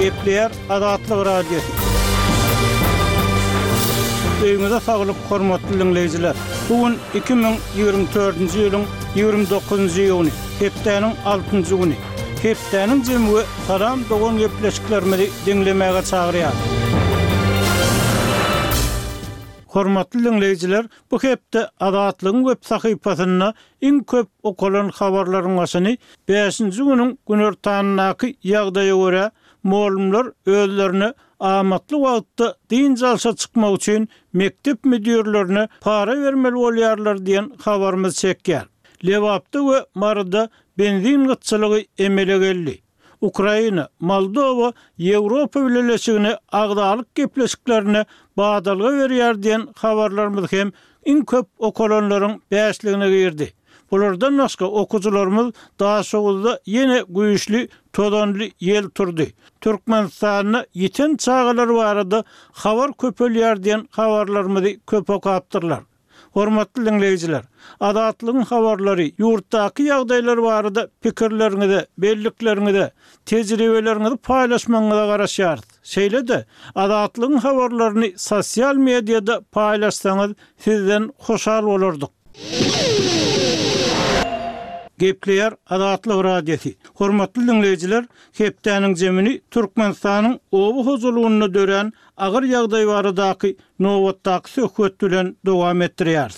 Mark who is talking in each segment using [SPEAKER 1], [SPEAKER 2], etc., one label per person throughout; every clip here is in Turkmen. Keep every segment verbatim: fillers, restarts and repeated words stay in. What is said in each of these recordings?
[SPEAKER 1] Gepleýär Azatlyk radiosu. Öýüňizde saglyk, hormatly dinleýijiler. Bugün iki bin ýygrimi dördünji ýylyň ýygrimi dokuzunjy ýyly, hepdeniň altynjy güni. Hepdeniň jemgy salam dogan gepleşiklerimizi dinlemäge çagyrýar. Hormatly dinleýijiler, bu hepde Azatlygyň web sahypasyna iň köp okulan habarlaryň başyny beşinji güniň günortanynaky ýagdaýa görä molumlar özlerini amatly wagtda din jalşa çykmak üçin mektep müdürlerine para bermeli bolýarlar diýen habarymyz çekýär. Lewapda we Marada benzin gıtçylygy emele geldi. Ukraina, Moldova, Ýewropa birleşigine agdalyk gepleşiklerine badalga berýär diýen habarlarymyz hem iň köp okulanlaryň beşligine girdi. Bulardan başga okujularymyz daha şogulda yine güýçli, todanly ýel turdy. Türkmenistanyň ýeten çağalar barada habar köpelýär diýen habarlarymyzy köp okapdyrlar. Hormatly dinleýijiler, Azatlygyň habarlary ýurtdaky ýagdaýlar barada pikirleriňizi, belliklerinizi, tejribelerinizi paýlaşmaňyza garaşýar. Şeýle-de Azatlygyň habarlaryny sosial mediada paýlaşsaňyz sizden hoşal bolardyk. Gepleýär Azatlyk radiosu. Hormatly dinleýijiler, hepdeniň jemini Türkmenistanyň obu huzurlugyny dören agyr ýagdaý baradaky nowatdaky söhbet bilen dowam etdirýär.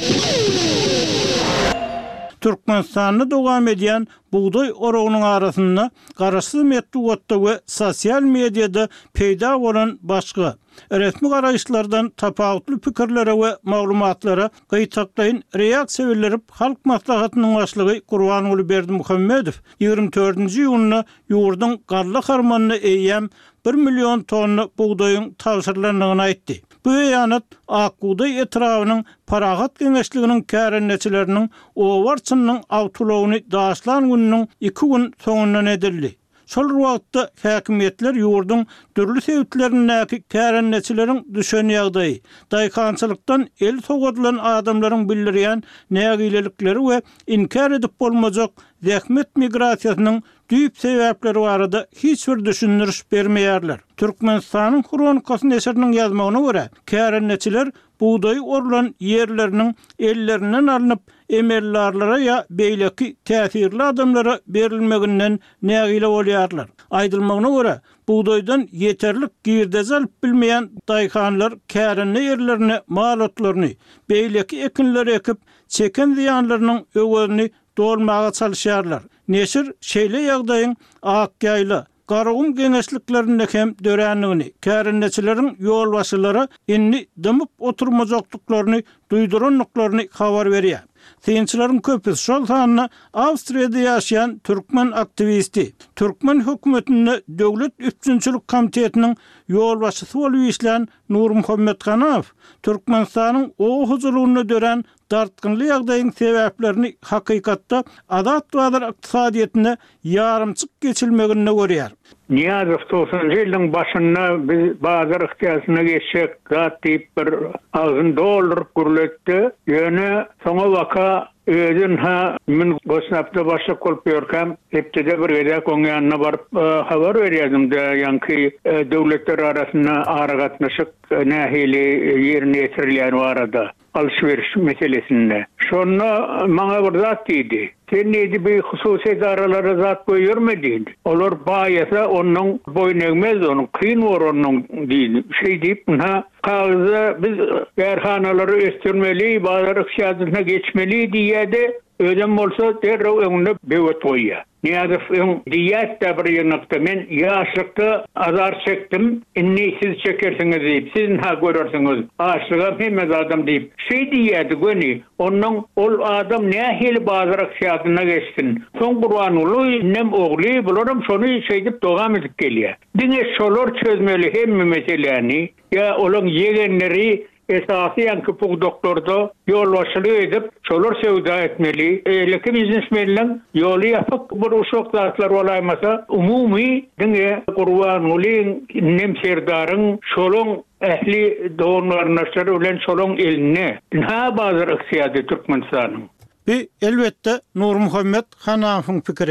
[SPEAKER 1] Türkmenistanyny dowam edýän buğday oragynyň arasynda garaşsyz metduatda we sosial mediada peýda bolan başga resmi garaýşlardan tapawutly pikirlere we maglumatlara gyýtaklaýyn reaksiýa bildirip halk maslahatynyň başlygy Gurbanuly Berdimuhammedow ýygrimi dördünji ýylyna ýurdun garly harmanyny eýýän bir million tonna buğdaýyň tawsyrlandygyny aýtdy. Bu beýanat Akbuğday etrawynyň Paragat Geňeşliginiň kärenneçileriniň owarçynyň awtulawyny daşlan gününiň iki gün soňundan edildi. Şol wagtda häkimetler ýurdun dürli sebäpleriniň kärenneçileriň düşen ýagdaýy, daýkançylykdan el sogadylan adamlaryň bildirýän nägilelikleri we inkar edip bolmajak zähmet migrasiýasynyň düýp sebäpleri barada hiç bir düşündiriş bermeýärler. Türkmenistanyň Kronikasy neşriniň ýazmagyna görä, kärenneçiler buğday orulan yerlerinin ellerinden alınıp emellarlara ya beýleki täsirli adamlara berilmeginden nägile bolýarlar. Aýdylmagyna görä, buğdaydan yeterlik girdes alyp bilmeýän daýkanlar kärenli yerlerine malatlaryny, beýleki ekinleri ekip çeken ziýanlarynyň öwelini dolmaga çalışýarlar. Neşir şeýle ýagdaýyň Akgaýla Garagum geňeşliklerinde hem dörenligini, kärenneçileriň ýol başylary inni dymyp oturmajaklyklaryny, duýduranlyklaryny habar berýär. Synçylaryň köpüsi şol sanyna Awstriýada ýaşaýan türkmen aktivisti, Türkmen hökümetinde döwlet üçinçilik komitetiniň ýol başçysy bolup işlän Nurmuhammed Ganaw, Türkmenistanyň o huzurlugyny dören dartgynly ýagdaýyň sebäplerini hakykatda Azat Bazar ykdysadyetine ýarymçyk geçilmegine görýär.
[SPEAKER 2] Niýazow doksanjy ýylyň başynda biz bazar ykdysadyna geçsek, zat diýip bir agyn dollar gürletdi. Ýöne soňa waka özün ha min gosnapda başlyk bolup ýörkäm, hepde bir gede koňýanyna baryp habar berýärdim de, ýanky döwletler arasynda aragatnaşyk nähili ýerine ýetirilýän barada alşveriş meselesinde. Şonu maňa bir zat diýdi. Sen neydi bir hususy idaralara zat goýurmedin? Olar baýasa onuň boyun egmez, onuň kyn bar onuň diýdi. Şey diýip, ha kagıza biz berhanalary östirmeli, bazar yksysadyna geçmeli diýdi. Ödem bolsa derrew öňüne bewet goýýar. Niýazow diýät de bir ýernekde men ýaşlykda azar çekdim, inni siz çekersiňiz diýip, siz ha görersiňiz. Aşlyga hemme adam diýip, şey diýdi göni, onuň ol adam nähili bazar yksysadyna geçsin. Soň Gurbanuly nem ogly bularam şonu şey diýip dogam edip gelýär. Diňe şolar çözmeli hemme meseleni, ýa olaň ýegenleri esasiyan köpük doktorda yol başlığı edip şolar sevda etmeli. Eleki biznesmenlerin yolu yapıp bir uşak zatlar olaymasa umumi dine Gurbanulyň nemserdarın şolun ehli doğumlarınlaşları ulen şolun eline. Ha bazı ıksiyatı Türkmenistan'ın.
[SPEAKER 1] Bi elbette Nurmuhammed Ganaw'yň pikiri.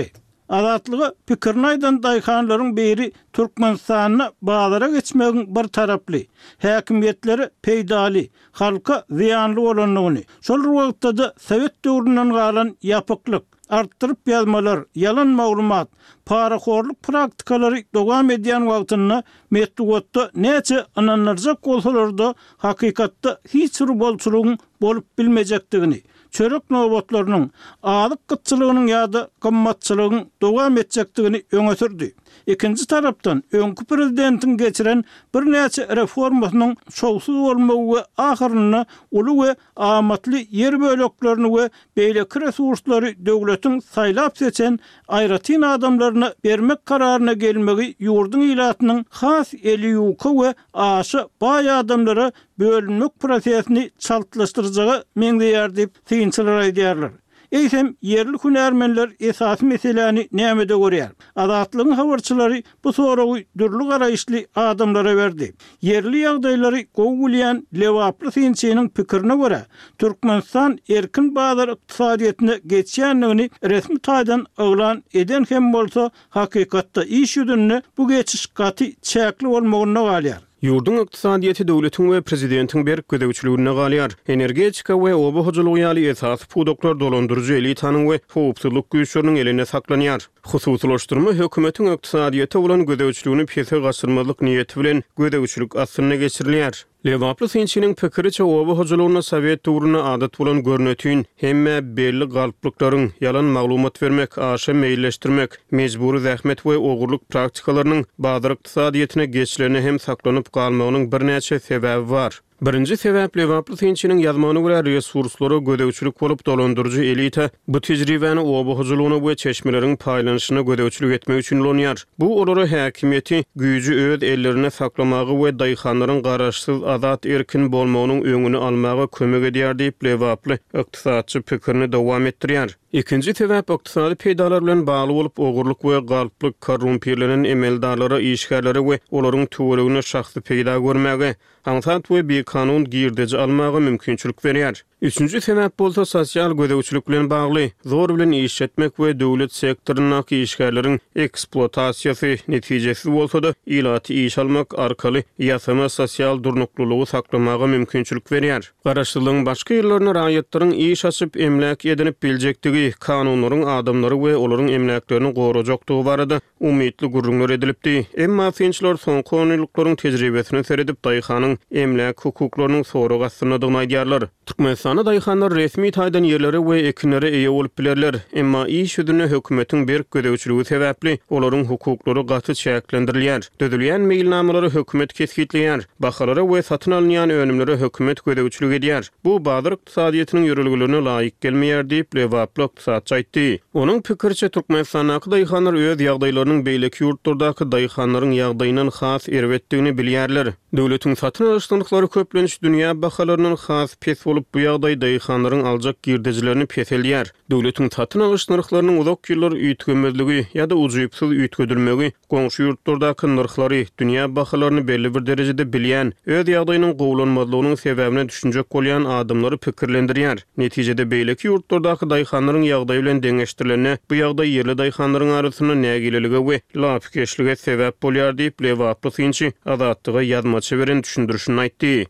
[SPEAKER 1] Azatlygy pikirini aýdan daýhanlaryň biri Türkmenistanyna baglara geçmegiň bir taraply, häkimetleri peýdali, halka ziýanly bolanlygyny, şol wagtda da Sowet döwründen galan ýapyklyk, artdyryp ýazmalar, yalan maglumat, paraxorluk praktikalary dowam edýän wagtyna metdugatda näçe ananlarjak bolsalar-da hakykatda hiç bir bolçulugyň bolup bilmejekdigini, çörek nowbatlarynyň, alyk gytçylygynyň ýa-da gymmatçylygyň dowam etjekdigini öňe sürdi. Ikinci tarapdan öňkü prezidentin geçiren bir näçe reformasynyň şowsuz bolmagy we ahyryna uly we amatly yer böleklerini we beýleki resurslary döwletiň saýlap seçen aýratyn adamlaryna bermek kararyna gelmegi ýurdun ilatynyň has eli ýuky we aşy baý adamlara bölünmek prosesini çaltlaşdyryjagy meňdeýär diýip synçylar aýdýarlar. Eýsem yerli hünärmenler esasy meseleni näme de görýär? Azatlygyň habarçylary bu soragy dürli garaýşly adamlara berdi. Yerli ýagdaýlary gowgulýan Lewaply synçynyň pikirine görä, Türkmenistan erkin bazar ykdysadyýatyna geçýänligini resmi taýdan oglan eden hem bolsa hakykatda iş ýüzünde bu geçiş gaty çäkli bolmagyna galýar.
[SPEAKER 3] Yurdun ykdysadyýaty döwletiň we prezidentiň berip gödäwçiligine galýar. Energetika we oba hojalygy ýaly esas pudoklar dolandyrjy elitanyň we howpsuzlyk güýçleriniň eline saklanýar. Hususlaşdyrma hökümetiň ykdysadyýata bolan gödäwçiligini pese gaçyrmalyk niýeti bilen gödäwçilik asyna geçirilýär. Lewaply synçynyň pikiriçe oba hojalygyna Sowet döwrüne adat bolan görnetýin hemme belli galplyklaryň yalan maglumat bermek, aşa meýilleşdirmek, mejburi zähmet we ogurluk praktikalarynyň bazar ykdysadyýatyna geçişlerine hem saklanyp galmagynyň bir näçe sebebi bar. Birinci sebäp Lewaply synçynyň ýazmagyna görä resurslary gödäwçilik bolup dolandyrjy elita bu tejribäni oba hojalygyna we çeşmeleriň paýlanyşyna gödäwçilik etmek üçin ulanýar. Bu olary häkimiýeti güýjü öz ellerine saklamagy we daýhanlaryň garaşsyz azat erkin bolmagynyň öňüni almagy kömek edýär diýip Lewaply ykdysadçy pikirini dowam etdirýär. İkinci sebäp ykdysady peýdalar bilen bagly bolup ogurluk we galplyk korrumpirlenen emeldarlara, işgärlere we olaryň töweregine şahsy peýda görmäge, hansat we bir kanun girdeji almagy mümkinçilik berýär. Üçüncü sebäp bolsa sosial gödäwçilik bilen bagly, zor bilen iş etmek we döwlet sektorunyň işgärleriň eksploatasiýasy netijesi bolsa da ilaty iş almak arkaly ýasama sosial durnuklulygy saklamagy mümkinçilik berýär. Garaşsylygyň başga ýerlerine raýatlaryň iş açyp emlak edinip biljektigi, kanunlaryň adamlary we olaryň emlaklerini gorajakdygy barada umytly gurrunlar edilipdi. Emma synçylar soňky onylyklaryň tejribesini seredip daýhanyň emlak hukuklarynyň soragy asynadygyny aýdýarlar. Türkmenistana daýhanlar resmi taýdan ýerleri we ekinlere eýe bolup bilerler. Emma iş ýüzüne hökümetiň berip gödäwçiligi sebäpli olaryň hukuklary gaty çäklendirilýär. Dödülýän meýilnamalary hökümet kesgitleýär. Bahalary we satyn alynýan önümleri hökümet gödäwçilik edýär. Bu bazar ykdysadyýatynyň ýürülgülerine laýyk gelmeýär diýip Lewaply ykdysadçy aýtdy. Onuň pikiriçe Türkmenistanaky daýhanlar öz ýagdaýlarynyň beýleki ýurtlardaky daýhanlaryň ýagdaýynyň has erwetdigini bilýärler. Döwletiň satyn alýançlyklary köplenç dünýä bahalarynyň has pes bolup bu ýagdaý daýhanlaryň aljak girdejilerini peselýär. Döwletiň satyn alyş narxlarynyň uzak ýyllar üýtgemezligi ýa-da ujuýupsyz üýtgedilmegi, goňşy ýurtlardaky narxlary, dünýä bahalaryny belli bir derejede bilýän, öz ýagdaýynyň gowlanmazlygynyň sebäbine düşünjek bolýan adamlary pikirlendirýär. Netijede beýleki ýurtlardaky daýhanlaryň ýagdaýy bilen deňeşdirilene, bu ýagdaý ýerli daýhanlaryň arasyna nägileligi we lapkeşlige sebäp bolýar diýip Lewaply synçy azatlyga ýazmaçy beren düşündürüşini aýtdy.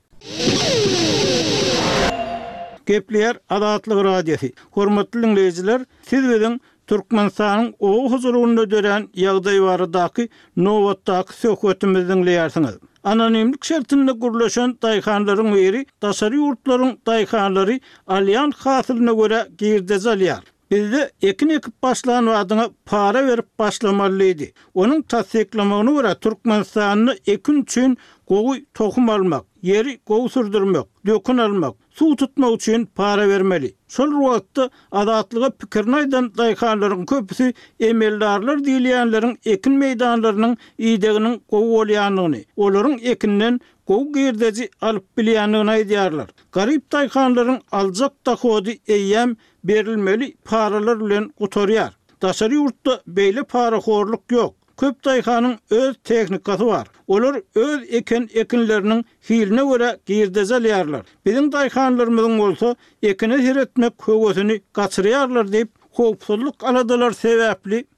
[SPEAKER 1] Gepler Azatlyk radiosi. Hormatly dinleyijiler, siz bilen Türkmenistanyň o huzurunda dören ýagdaý baradaky nowatdaky söhbetimizi dinleýärsiňiz. Anonimlik şertinde gurlaşan daýhanlaryň biri daşary ýurtlaryň daýhanlary alýan hasylyna görä girdeji alýar. Bizde ekin ekip başlayan wadyna para berip başlamalydy. Onuň tasdiklamagyna görä Türkmenistanyny ekin üçin gowy tohum almak, yeri gowy sürdürmek, dökün almak, su tutmak üçin para bermeli. Şol wagtda azatlyga pikirini aýdan daýhanlaryň köpüsi emeldarlar diýilýänleriň ekin meýdanlarynyň ýedeginiň gowy bolýanlygyny, olaryň ekinden gowy girdeji alyp bilýänligini aýdýarlar. Garyp daýhanlaryň aljak dohody eýem berilmeli paralar bilen gutarýar. Daşary ýurtda beýle paraxorluk ýok. Köp daýhanyň öz tehnikasy bar. Olar öz eken ekinleriniň hiline görä girdeji alýarlar. Biziň daýhanlarymyzyň bolsa ekini hiretmek höwesini gaçyrýarlar diýip howpsuzlyk aladalar sebäpli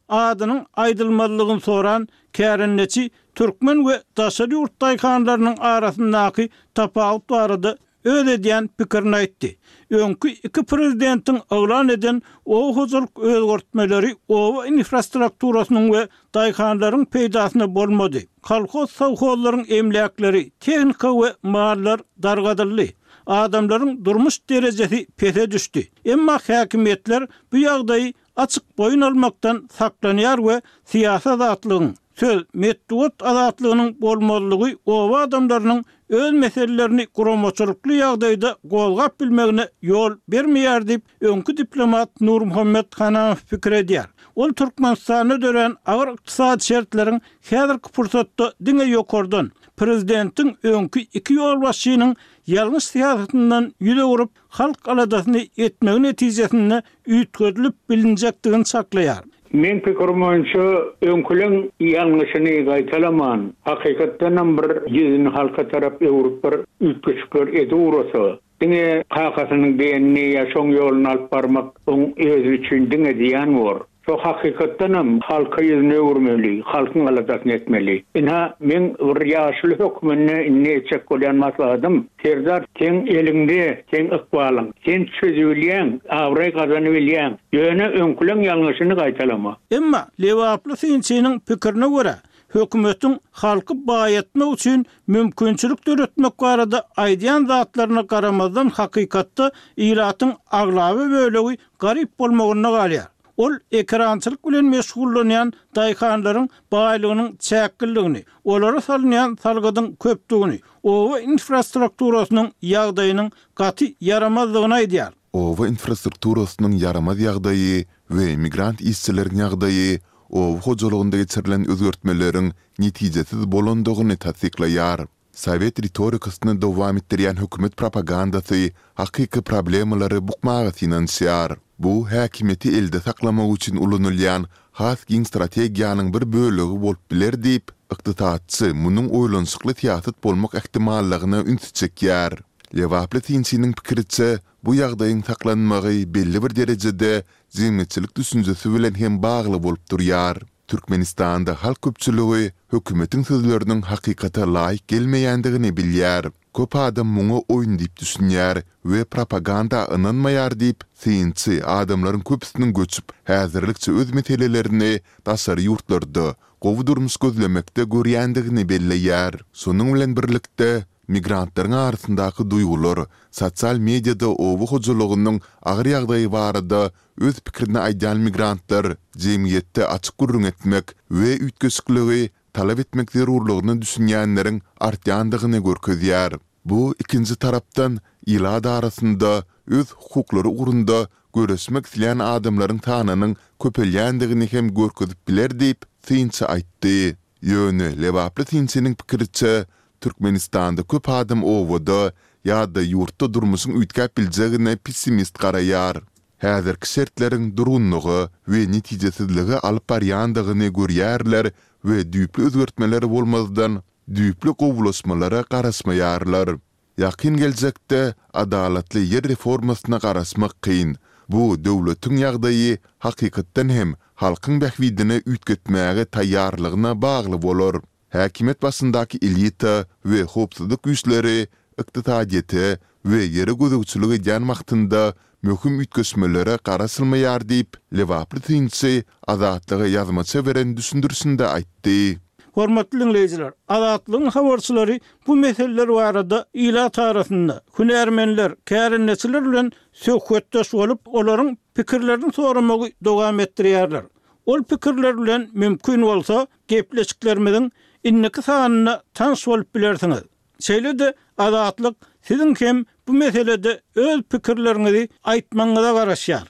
[SPEAKER 1] adynyň aýdylmalygyny soran kärenneçi türkmen we daşary ýurt daýkanlarynyň arasyndaky tapawut barady öz edýän pikirini aýtdy. Öňkü iki prezidentiň aglan eden o huzurluk özgörtmeleri o infrastrukturasynyň we daýkanlaryň peýdasyna bolmady. Kolhoz sowhollaryň emlakleri, tehnika we mallar dargadyldy. Adamlaryň durmuş derejesi pete düşdi. Emma häkimetler bu ýagdaýy açyk boyun almaktan saklanýar we siýasat atlygyň söz metduat azatlygynyň bolmalygy o adamlarynyň öz meselelerini guramaçylykly ýagdaýda golgap bilmegine ýol bermeýär diýip öňkü diplomat Nur Muhammed Hanafi pikir edýär. Ol Türkmenistany dören agyr ykdysady şertleriň häzirki fursatda diňe ýokardan prezidentiň öňkü iki ýol başçynyň ýalňyş siýasatyndan ýüze urup halk aladasyny etmegi netijesinde üýtgözülip bilinjekdigini saklaýar.
[SPEAKER 2] Men pikirim boýunça öňküleň ýalňyşyny gaýtalaman. Hakykatdan bir ýüzüni halka tarap ýurup bir üýtgüçler edi urasa. Diňe kakasynyň beýenini ýaşaň ýoluny alyp barmak oň özü üçin diňe diýen bor. So hakykatdan hem halka ýüzüne urmeli, halkyň aladasyny etmeli. Ina men bir ýaşly hökümine näçe bolýan maslahadım. Serdar teň elinde, teň ykbalyň, sen çözülýän, awry gazanyp bilýän, ýöne öňküleň ýalňyşyny gaýtalama.
[SPEAKER 1] Emma Lewaply Sinçiniň pikirine görä, hökümetiň halky baýatmak üçin mümkinçilik döretmek barada aýdýan zatlaryna garamazdan hakykatda ýylatyň aglawy bölegi garyp bolmagyna galýar. Ol ekrançylyk bilen meşgullanýan daýkanlaryň baýlygynyň çäkilligini, olara salynýan salgydyň köpdigini, owa infrastrukturasynyň ýagdaýynyň gaty yaramazlygyny aýdýar.
[SPEAKER 4] Owa infrastrukturasynyň yaramaz ýagdaýy we migrant işçileriň ýagdaýy owa hojulygynda geçirilen özgörtmeleriň netijesiz bolandygyny tasdiklaýar. Sovet ritorikasyny dowam etdirýän hökümet propagandasy hakyky problemleri bukmagy finansiýar. Bu häkimeti elde saklamak üçin ulanylýan has giň strategiýanyň bir bölegi bolup biler diýip ykdysaatçy munyň oýlanşykly siýasat bolmak ähtimallygyny üns çekýär. Lewaply Sinçiniň pikiriçe bu ýagdaýyň saklanmagy belli bir derejede zimmetçilik düşünjesi bilen hem bagly bolup durýar. Türkmenistanda halk köpçüligi hökümetiň sözleriniň hakykata laýyk gelmeýändigini bilýär. Köp adam muňa oýun diýip düşünýär we propaganda ynanmaýar diýip Sinçi adamlaryň köpüsiniň göçüp häzirlikçe öz meselelerini daşary ýurtlarda gowy durmuş gözlemekde görýändigini belleýär. Şonuň bilen birlikde migrantlaryň arasyndaky duýgular sosial mediada owa hojulugynyň agyr ýagdaýy barada öz pikirini aýdýan migrantlar jemgyýetde açyk gurrun etmek we üýtgeçligi talap etmek zerurlygyny düşünýänleriň artýandygyny görkezýär. Bu ikinji tarapdan ýylada arasynda öz hukuklary urunda göresmek isleýän adamlaryň tanynyň köpelýändigini hem görkezip biler diýip Sinçi aýtdy. Ýöne Lewaply Sinçiniň pikiriçe Türkmenistanda köp adam owada ýa-da ýurtda durmuşyň üýtgäp biljegine pessimist garaýar. Häzirki şertleriň durgunlygy we netijesizligi alyp barýandygyny görýärler we düýpli özgörtmeler bolmazdan düýpli gowulaşmalara garaşmaýarlar. Ýakyn geljekde adalatly ýer reformasyna garaşmak kyn. Bu döwletiň ýagdaýy hakykatdan hem halkyň bähwidine üýtgetmäge taýýarlygyna bagly bolar. Häkimet başyndaky elita we hopsuzlyk güýçleri ykdysadyety we ýere gözegçiligi ýan wagtynda möhüm üýtgeşmelere garaşylmaýar diýip Lewaply Sinçi azatlygy ýazmaça beren düşündürsünde aýtdy.
[SPEAKER 1] Hormatly dinleyijiler, azatlygyň habarçylary bu meseleler barada ýyla tarapynda hünärmenler, kärenneçiler bilen söhbetdeş bolup olaryň pikirlerini soramagy dowam etdirýärler. Ol pikirler bilen mümkin bolsa gepleşiklerimiň inniki sanyna tans bolup bilersiňiz. Şeýle-de azatlyk siziň hem bu meselede öz pikirleriňizi aýtmaňyza garaşýar.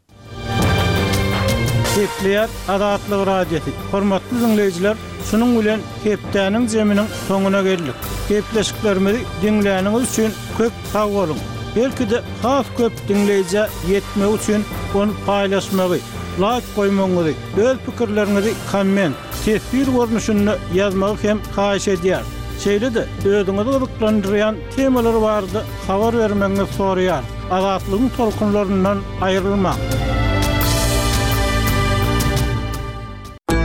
[SPEAKER 1] Gepleýär Azatlyk radiosi. Hormatly dinleyijiler, şunuň bilen hepdäniň jeminiň soňuna geldik. Gepleşiklerimizi dinläniňiz üçin köp sag bolun. Belki-de has köp dinleýije ýetmek üçin onu paýlaşmagy, like goýmaňyzy, öz pikirleriňizi komment, tesbir görnüşinde ýazmagy hem haýyş edýär. Şeýle-de özüňizi gyzyklandyrýan temalar bardy, habar bermeňizi soraýar. Azatlygyň tolkunlaryndan aýrylmak.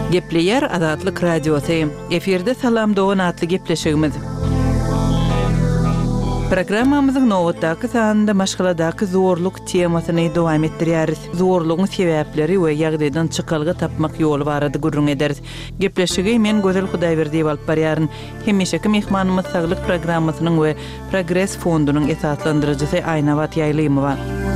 [SPEAKER 5] Gepleyer Azatlyk Radiosu. Eferde salam doğan atlı gepleşigimiz. Programmamyzyň nowatdaky sanynda maşgaladaky zorluk temasyny dowam etdirýäris. Zorlugyň sebäpleri we ýagdaýdan çykalgy tapmak ýoly barady gurrun ederiz. Gepleşigi men Gözel Hudaýberdi alyp barýaryn. Hemişeki mehmanymyz saglyk programmasynyň we Progress fondunyň esaslandyrjysy Aýnawat Ýaýlymowa.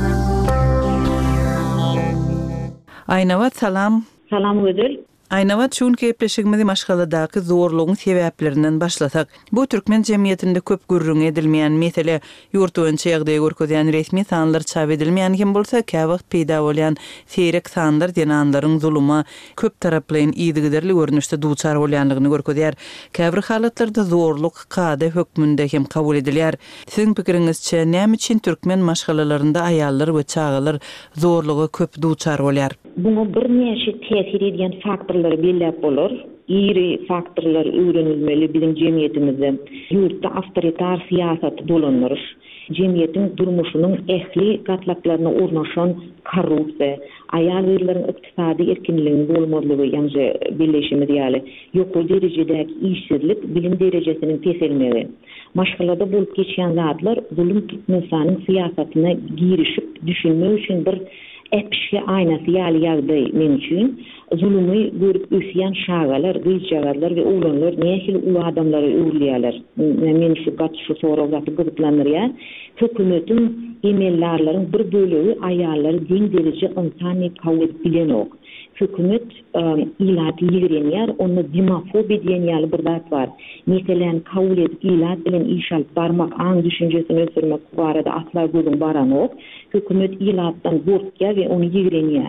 [SPEAKER 5] Aýnawat salam.
[SPEAKER 6] Salam Gözel.
[SPEAKER 5] Aýnawat şun gepleşigimizi maşgaladaky zorlugyň sebäplerinden başlasak. Bu türkmen jemgyýetinde köp gurrun edilmeýän mesele ýurtynça ýagdaýy görkezýän resmi sanlar çap edilmeýän kim bolsa käwagt peýda bolýan seýrek sanlar denanlaryň zuluma köp taraplaýyn ýygyderli görnüşde duçar bolýanlygyny görkezýär. Käbir halatlarda zorluk kady hökmünde hem kabul edilýär. Siziň pikiriňizçe näme üçin türkmen maşgalalarynda aýallar we çagalar zorlugy köp duçar bolýar?
[SPEAKER 6] Buna bir näçe täsir edýän faktorlar belläp bolar. Iri faktorlar öwrenilmeli bizim jemgyýetimizde. Ýurtda awtoritar siýasat dolanýar. Jemgyýetiň durmuşynyň ähli gatlaklaryna urnaşan korrupsiýa, aýal erleriň ykdysady erkinligini bolmalygy, ýani birleşimi diýeli, ýokul derejedäki işsizlik, bilim derejesiniň peselmegi. Maşgalada bolup geçýän zatlar zulüm türkmenistanyň siýasatyna girişip düşünmek üçin bir etmişe aynası ýaly ýagdaý men üçin zulümy görüp ösýän şagalar, gyýjagarlar we oglanlar nähili ulu adamlary öwrülýärler. Men şu gat şu sorawaty gyzyklanýar. Hökümetiň emellerleriň bir bölegi aýallary diň derece insany kabul edilýän. Hükümet ilat ýigrenýär, onu demofobi diýen ýaly bir zat bar. Meselen kabul edip ilat bilen iş alyp barmak, aň düşünjesini ösürmek barada atla gözüň baranok. Hükümet ilatdan gorkýar we onu ýigrenýär.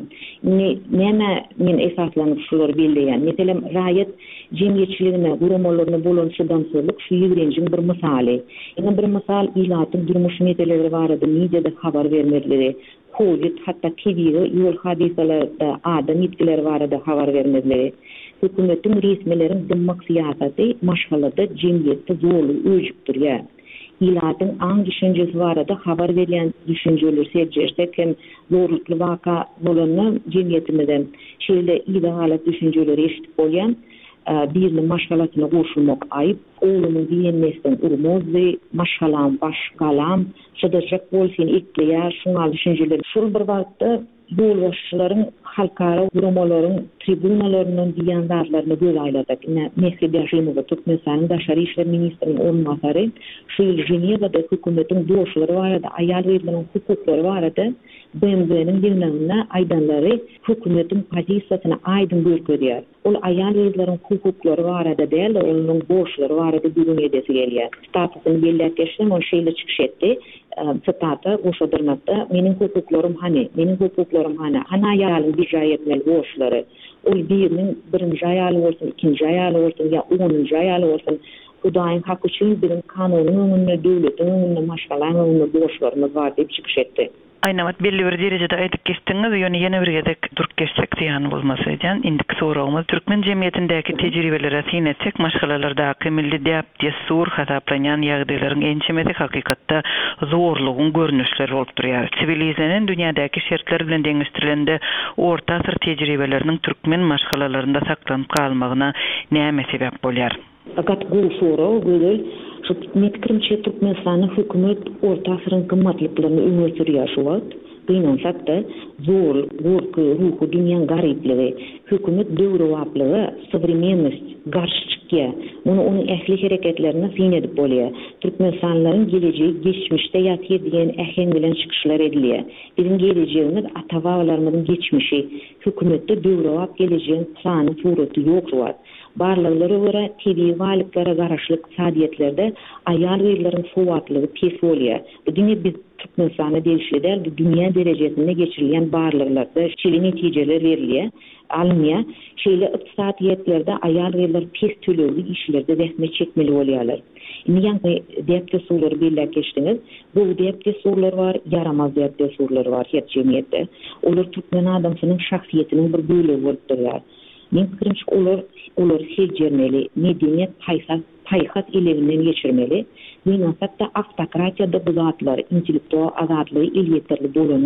[SPEAKER 6] Näme men esaslanyp şular belleýän. Meselen raýat jemgyýetçiligine, guramalaryna bolan şydansızlyk şu ýigrenjiň bir misaly. Ýa bir misal ilatyň durmuş meselelери barada mediada habar bermedileri. Covid hatta T V'de yol hadiseleri adam yetkileri barada habar vermedileri. Hükümetin resmilerin dımmak siyaseti maşgalada jemgyýetde zorlugy öjüp durýar. İlatın aň düşünjesi barada habar berýän düşünjeler sejersek hem zorlukly waka bolanyň jemgyýetimizden şeýle idealat düşünjeleri eşit bolýan birli maşgalatyna goşulmak aýyp, oğluny diýenmesden urmozdy, maşgalam başgalam, şeýdejek bolsyn ikleýär, şuňa düşünjeler. Şol bir wagtda ýolbaşçylaryň halkara guramalaryň tribunalarynyň diýen zatlaryny göz aýladyk. Mehri Berjimowa Türkmenistanyň daşary işler ministriniň ornbasary şu ýyl Jenewada hökümetiň doşlary barada, aýal erleriň hukuklary barada B M W'niň ýygnanyna aýdanlary hökümetiň pozisiýasyny aýdyn görkezýär. Ol aýal erleriň hukuklary barada däl, olaryň boşlary barada görün edesi gelýär. Statusyny belläp geçdim, o şeýle çykyş etdi. Stata goşadyrmakda meniň hukuklarym hany, meniň hukuklarym hany, ana ýalyň bir jaý etmeli boşlary. Ol biriniň birinji ýaly bolsun, ikinji ýaly bolsun, ýa onunji ýaly bolsun, Hudaýyň haky üçin birin kanunyň öňünde, döwletiň öňünde, maşgalaryň öňünde boşlaryny bar diýip çykyş etdi.
[SPEAKER 5] Aýnawat belli bir derejede aýdyp geçdiňiz, ýöne ýene bir gezek durup geçsek diýen bolmasy diýen. Indiki sorawymyz türkmen jemgyýetindäki tejribeleri syn etsek, maşgalalardaky milli däp desur hasaplanýan ýagdaýlaryň ençemesi hakykatda zorlugyň görnüşleri bolup durýar. Sivilizasiýanyň dünýädäki şertler bilen deňişdirilende orta asyr tejribeleriniň türkmen maşgalalarynda saklanyp kalmagyna näme sebäp bolýar?
[SPEAKER 6] Fakat bu soru gözel şu metkirimçe Türkmenistanyň hökümet orta asyryň kymmatlyklaryny öňe sürýär şu wagt. Gynansak-da zor, gorky, ruhu dünýäň garypligi, hökümet döwrewaplygy, sowremenность, garşçykya, muny onuň ähli hereketlerine syn edip bolýar. Türkmenistanyň gelejegi geçmişde ýatyr diýen ähen bilen çykyşlar edilýär. Bizim gelejegimiz ata-babalarymyzyň geçmişi, hökümetde döwrewap gelejegiň plany, suraty ýok. Barlyklary görä T V walyklary garaşlyk sadiýetlerde aýal erleriň sowatlygy pes bolýar. Dünýä biz Türkmenistanyň delişler, dünýä derejesinde geçirilýän barlyklarda şeýle netijeler berilýär. Almya şeýle ykdysadyýetlerde aýal erler pes tölegli işlerde zähmet çekmeli bolýarlar. Niýe depde sorular belläp geçdiňiz? Bu depde sorular bar, yaramaz depde sorular bar her jemgyýetde. Olar türkmen adamsynyň şahsiýetiniň bir bölegi bolup durýar. Men pikirimçe olar olar sejermeli, medeniýet paýsat paýhat elewinden geçirmeli. Men hatta автократияда bu zatlar intellektual azatlygy el ýeterli bolanok.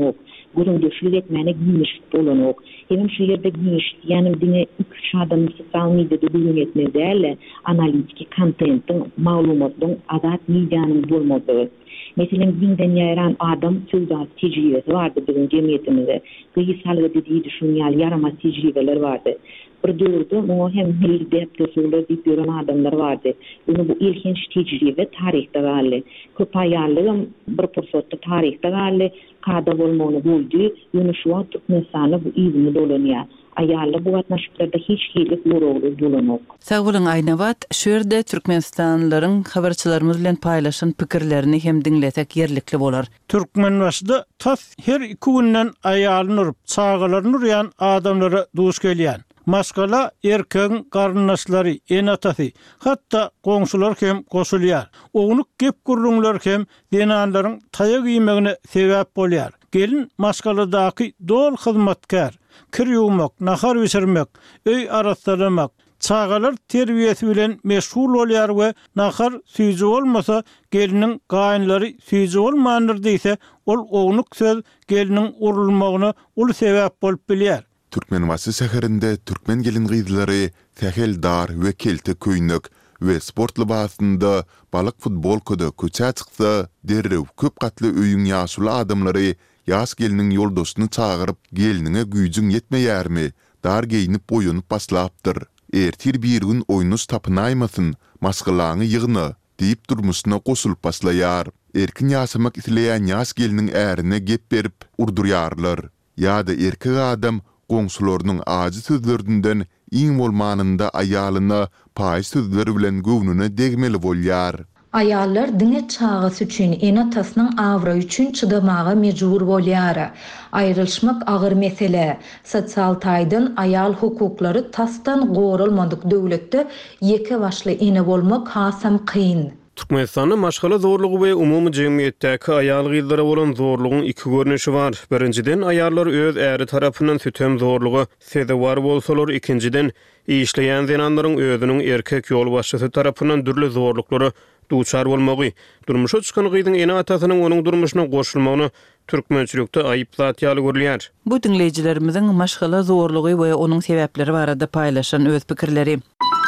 [SPEAKER 6] gurundyşlyk etmäne giyinişip bolanok. Hem şu ýerde giyinişip, ýani dine üç adam sosial mediada gurun etmezler, analitik kontentin, maglumatyň azat miýanyň bolmagy. Mesela binden yaran adam sözda tecrübesi vardı bizim cemiyetimizde. Kıyısalga dediği düşünýär yarama tecrübeler vardı. Bir döwürde bu hem hilde sorular diýip ýören adamlar vardı. Bunu bu ilginç tecrübe tarihte galy. Köp aýallygym bir pursatda tarihte galy, kada bolmagyny boldy. Ýöne şu an Türkmenistanda bu ýygyny dolanýar. Aýalla bu gatnaşyklarda hiç hilik uğrawy bolanok.
[SPEAKER 5] Sag bolan Aynabat, şu ýerde Türkmenistanlylaryň habarçylarymyz bilen paýlaşan pikirlerini hem dinletek yerlikli bolar.
[SPEAKER 1] Türkmen başda tas her iki günden aýalyny urup, çağalaryny urýan adamlara duş gelýän. Maskala erkeğin karnınaşları, en atasy, hatta goňşular hem goşulýar. Oňuny gep gurrunlar hem denanlaryň taýa giýmegine sebäp bolýar. Gelin maskaladaky dol hyzmatkar, kir ýuwmak, nahar ýetirmek, öý araslamak, çağalar terbiýesi bilen meşgul bolýar we nahar süýji bolmasa geliniň gaýynlary süýji bolmandyr diýse, ol oňuny söz geliniň urulmagyna ul sebäp bolup bilýär.
[SPEAKER 4] Türkmenbaşy şäherinde türkmen gelin gyzlary tähel dar we kelte köýnük we sport libasynda balyk futbolkada köçä çyksa, derrew köp gatly öýüň ýaşuly adamlary ýaş geliniň ýoldaşyny çagyryp geliniňe güýjüň ýetmeýärmi, dar geýinip boýunyp baslapdyr. Ertir bir gün oýnus tapynaýmasyn, maskalaňy ýygyny diýip durmuşyna goşulyp baslaýar. Erkin ýaşamak isleýän ýaş geliniň ärine gep berip urdurýarlar. Ýa-da erkek adam goňşularynyň azy sözlerinden iň bolmanynda aýalyna paýy sözleri bilen göwnüne degmeli bolýar.
[SPEAKER 7] Ayallar dine çağısı üçün en atasynyň awra üçün çydamaga mejbur bolýar. Aýrylşmak agyr mesele. Sosial taýdan ayal hukuklary tasdan gorulmadyk döwletde ýeke başly ene bolmak hasam kyn.
[SPEAKER 3] Türkmenistanda maşgala zorlugy we umumy jemgyýetdäki aýal gyzlara bolan zorlugyň iki görnüşi bar. Birinciden aýallar öz äri tarapyndan sütem zorlugy sezewar bolsalar, ikinciden işleýän zenanlaryň özüniň erkek ýolbaşçysy tarapyndan dürli zorluklary duçar bolmagy. Durmuşa çykan gyzyň ene atasynyň onuň durmuşyna goşulmagyny türkmençilikde aýyp zat ýaly görülýär.
[SPEAKER 5] Bu dinleýijilerimiziň maşgala zorlugy we onuň sebäpleri barada paýlaşan öz pikirleri.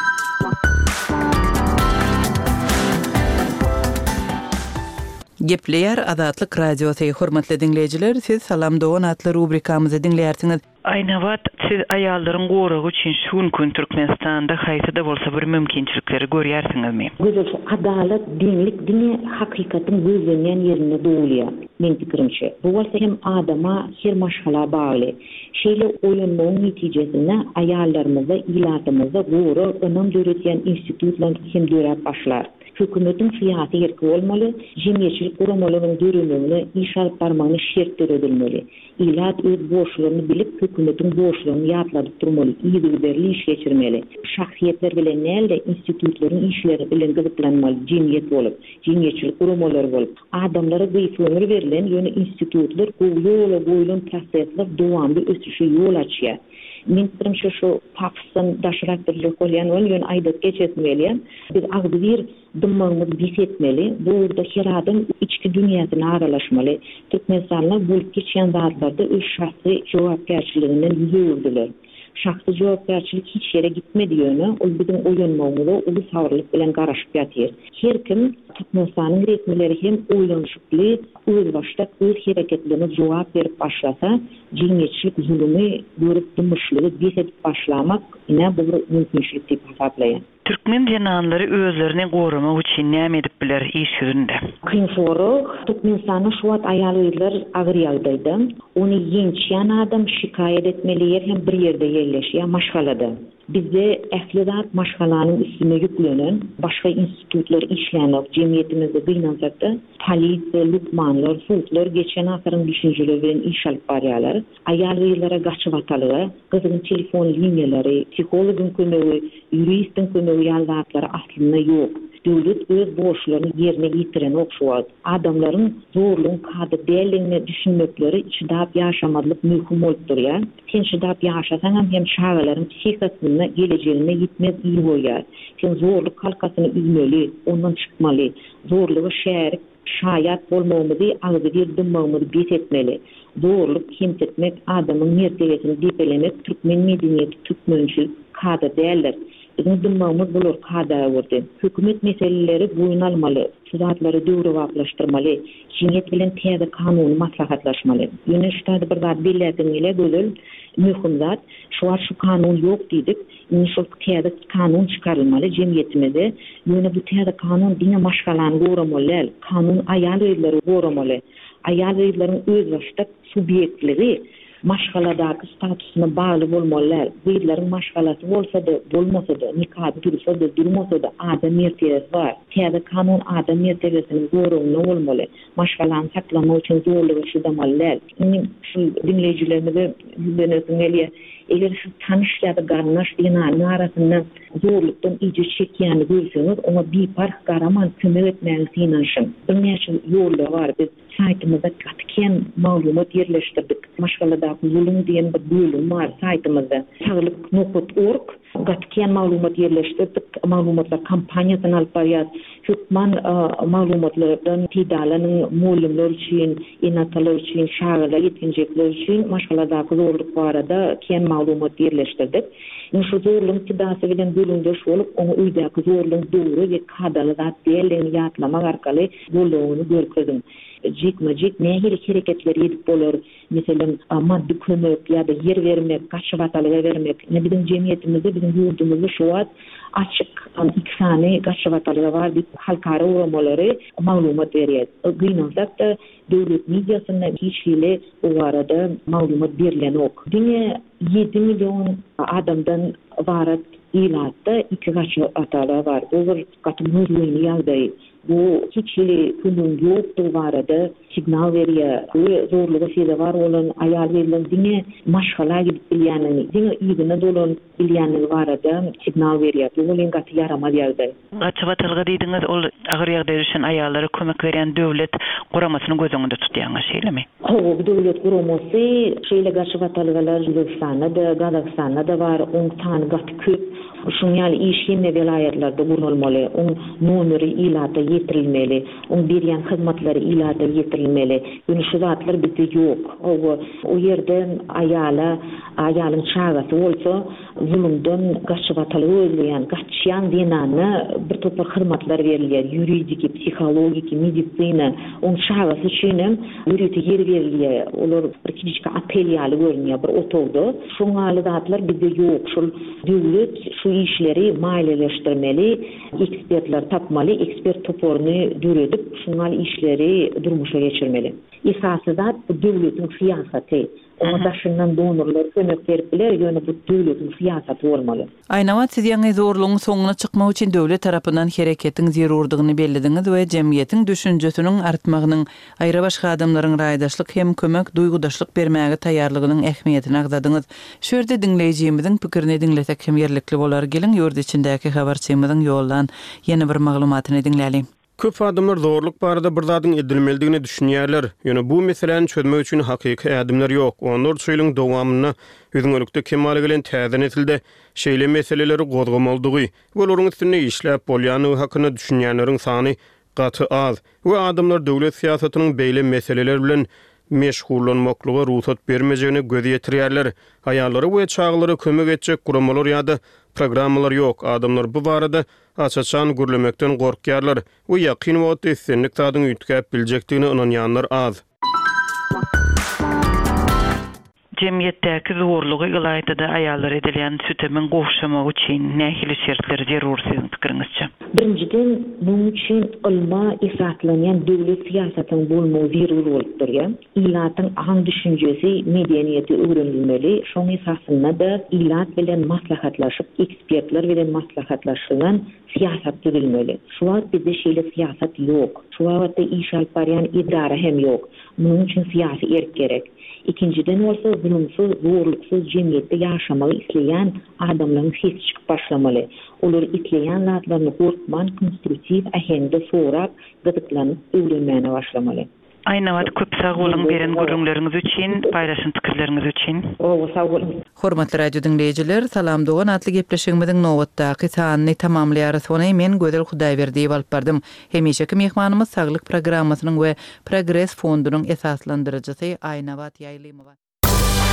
[SPEAKER 5] Gepleýär Azatlyk radiosy hormatly dinleýijiler, siz Salam Dogan atly rubrikamyzy dinleýärsiňiz.
[SPEAKER 8] Aynabat, siz aýallaryň goragy üçin şunkun Türkmenistanda haýsada bolsa bir mümkinçilikleri görýärsiňizmi?
[SPEAKER 6] Güzel adalet, dinlik, dine hakykatyň gözlenýän ýerine dowlýar. Men pikirimçe. Bu bolsa hem adama her maşgala bagly. Şeýle oýunmagyň netijesinde aýallarymyza, ilatymyza gora önüm döretýän institutlar hem dörät başlar. Hökümetin siyasi yerki olmalı, cemiyetçilik kuramalarının dürümünü, iş alıp barmağını şertler edilmeli. İlat öz boşluğunu bilip hökümetin boşluğunu yatladıp durmalı, iyi bilgilerli iş geçirmeli. Şahsiyetler bilen nelde institutların işleri bilen gıdıklanmalı, cemiyet olup, cemiyetçilik kuramaları olup. Adamlara gıyıf ömür verilen yönü institutlar, yola boyulun prosesler doğamlı ösüşü yol açıyor. Men pikirimçe şu Pakistan daşıraktırlık bolýan ol ýöne aýdyp geçetmeli. Biz agdy bir dymmagymy bisetmeli. Bu ýerde her adam içki dünýäsine aralaşmaly. Türkmenistanlar bolup geçýän zatlarda öz şahsy jogapkärçiliginden ýüzürdüler. Şahsy jogapkärçilik hiç ýere gitmedi ýöne, ol bizim oýunmagymyza uly sabrlyk bilen garaşyp ýatyr. Her kim Türkmenistanyň resmileri hem oýlanşykly, öz başda öz hereketlerine jogap berip başlasa, cemiyetçilik zulümi görüp durmuşlygy bisetip başlamak ine bu mümkinçilik diýip hasaplaýar.
[SPEAKER 8] Türkmen cenanlary özlerini goramak üçin näme edip biler iş ýüzünde?
[SPEAKER 6] Kyn soru, Türkmenistanyň şu wagt aýallar agyr ýagdaýda, ony ýençýän adam şikaýet etmeli hem bir ýerde ýerleşýär, maşgalada. Bizde ählidat maşgalanyň üstüne ýüklenen başga institutlar işlänok jemiýetimizde gynanjakda polisiýa, lukmanlar, sultlar geçen asyryň düşünjeleri bilen iş alyp barýarlar. Aýallara gaçyp atalygy, gyzyň telefon liniýalary, psihologyň kömegi, juristin kömegi ýaldatlary aslynda ýok. Döwlet öz boşlugyny ýerine ýetiren okşuwat. Adamlaryň zorlugyň kady däliligine düşünmekleri içdap ýaşamadlyk möhüm bolup durýar. Sen içdap ýaşasaň hem şagalaryň psihikasyna gelejegine gitmez iyi bolýar. Sen zorluk halkasyny üzmeli, ondan çykmaly. Zorlugy şärik şayat bolmamyzy, agdy bir dymmagymy bit etmeli. Doğruluk, himmetmek, adamın mertebesini dipelemek, Türkmen medeniyeti, Türkmençil kada değerler. Bizim dymağımız bulur kada vurdu. Hükümet meseleleri boyun almalı, sudatları döwrewaplaşdyrmaly, cemiyet bilen täze kanuny maslahatlaşmaly. Ýöne şu taýda bir zat bellädin ile gözel mühim zat, şu an şu kanun ýok diýdik. Ýöne şu täze kanun çykarylmaly cemiyetimizde. Ýöne bu täze kanun diňe maşgalany goramaly, kanun aýal öýleri goramaly. Aýal öýleriň öz başda subyektleri maşgaladaky statusyna bagly bolmalylar. Beýlerin maşgalasy bolsa-da, bolmasa-da, nikah dursa-da, durmasa-da adam mertebesi bar. Täze kanun adam mertebesini gorugyny bolmaly. Maşgalany saklamak üçin zorlugy şudamalylar. Indi şu dinleýijilerimize ýüzlenýär. Eger şu tanış ýa-da garnaş dinanyň arasynda zorlukdan iýje çekýäni görseňiz, ona bir park garaman kömek etmäňiz inanşym. Bir näçe ýollar bar. Biz saytymyzda gatken maglumat ýerleşdirdik. Maşgaladaky zulüm diýen bir bölüm bar saytymyzda. saglyk nokta org gatken maglumat ýerleşdirdik. Maglumatlar kampaniýasyny alyp barýar. Hükman maglumatlardan tidalanyň muallimler üçin, enatalar üçin, şagirler, ýetginjekler üçin maşgaladaky zorluk barada ken maglumat ýerleşdirdik. Şu zorluň tidasy bilen bölümde şolup, onu öýdäki zorluň dogry we kadaly zat diýerlerini ýatlamak arkaly bolugyny görkezdim. Jik-majik nähili hereketler edip bolar. Meselem maddi kömek ýa-da yer vermek, gaçywatalga vermek. Ne bizim jemiyetimizde, bizim ýurdumuzda şu wagt açyk iki sany gaçywatalga bar diýip halkara uramalary maglumat berýär. Gynansak da döwlet mediasyna hiç hile o arada maglumat berilen ok. Diňe ýedi milyon adamdan varat ilatda iki gaçywatalga bar. Bu bir gatmyrlyny ýagdaý. Bu hiç hili günün ýokdur barada signal berýär. Bu zorlugy şeýle var bolan aýal berilen diňe maşgala gidip bilýänini, diňe ýygyna dolan bilýänini barada signal berýär. Bu bolan gaty yaramaz ýagdaý.
[SPEAKER 8] Gaçywatalga diýdiňiz, ol agyr ýagdaýda düşen aýallara kömek berýän döwlet guramasyny gözüňizde tutýaňyz şeýlemi?
[SPEAKER 6] O döwlet guramasy şeýle gaçywatalgalar Özbekistanda, Gazakstanda var, on tane gaty köp. Şuňal işine vilayetlarda gurulmaly, on numary ilata ýetirilmeli, on berýän hyzmatlary ilata ýetirilmeli. Ýöne şu zatlar bizde ýok. O o ýerden aýala, aýalyň çagasy bolsa, zulümden gaçywatal öýleýän, gaçýan dinany bir topar hyzmatlar berilýär, ýuridik, psihologik, medisina, on çagasy üçin ýürüti yer berilýär. Olar bir kiçik apel ýaly görünýär, bir otowda. Şoňaly zatlar bizde ýok. Şol döwlet şu işleri maliyeleştirmeli, ekspertler tapmaly, ekspert toporuny düredip, şunal işleri durmuşa geçirmeli. Esasy zat bu döwletiň siýasaty. Ona daşyndan donorlar kömek berip biler, ýöne bu döwletiň siýasaty bolmaly.
[SPEAKER 5] Aýnawat siz ýaňy zorlugyň soňuna çykmak üçin döwlet tarapyndan hereketiň zerurdygyny bellidiňiz we jemgyýetiň düşünjesiniň artmagynyň, aýra başga adamlaryň raýdaşlyk hem kömek duýgudaşlyk bermäge taýýarlygynyň ähmiýetini agdadyňyz. Şu ýerde dinleýijimiziň pikirini dinletek hem ýerlikli bolar. Gelin ýurt içindäki habarçymyzyň ýollan ýene bir maglumatyny dinläýin.
[SPEAKER 3] Köp adamlar zorluk barada bir zadyň edilmeligini düşünýärler. Ýöne bu meseleni çözmek üçin hakyky adamlar ýok. Onlar şeýleň dowamyna özüňlükde kemaly bilen täze nesilde şeýle meseleleri gozgamalydygy, olaryň üstüne işläp bolýany hakyna düşünýänleriň sany gaty az. Bu adamlar döwlet siýasatynyň beýle meseleler bilen meşgullanmaklyga ruhsat bermejegine göz ýetirýärler. Aýallary we çaglary kömek etjek guramalar ýa-da programmalar ýok. Adamlar bu barada açaçan gürlemekden gorkýarlar. Bu ýakyn wagtda esenlik tadyň üýtgäp biljekdigine inanýanlar az.
[SPEAKER 8] Jemgyýetdäki zorlugy ýylaýda aýallar edilen sütemin gowşamak üçin nähili şertler zerur sizin pikiriňizçe?
[SPEAKER 6] Birinciden, bunun üçin ilma esaslanýan döwlet siýasatynyň bolmagy zerur bolupdyr. Ilatyň aň düşünjesi, medeniýeti öwrenilmeli. Şoň esasynda da ilat bilen maslahatlaşyp, ekspertler bilen maslahatlaşylan siýasat düzülmeli. Şu wagt bizde şeýle siýasat ýok. Şu wagtda iş alyp barýan idara hem ýok. Bunun üçin siýasy erk gerek. İkinciden olsa zulümsiz, zorluksuz cemiyette yaşamalı isleyen adamların ses çıkıp başlamalı. Olur isleyen zatlarını korkman, konstruktif ahende soğurak gıdıklanıp öğrenmeye başlamalı.
[SPEAKER 8] Aynawat köp sag bolan beren görüňleriniz üçin, paýlaşan pikirleriniz üçin.
[SPEAKER 6] O, sağ olun.
[SPEAKER 5] Hormatly radio dinleyijiler, salam dogan atly gepleşigimiziň nowatdaky sanyny tamamlaýar. Sony men Gödel Hudaýberdi alyp bardym. Hemişeki mehmanymyz Saglyk programmasynyň we Progress fondunyň esaslandyrjysy Aynawat Ýaýlymowa.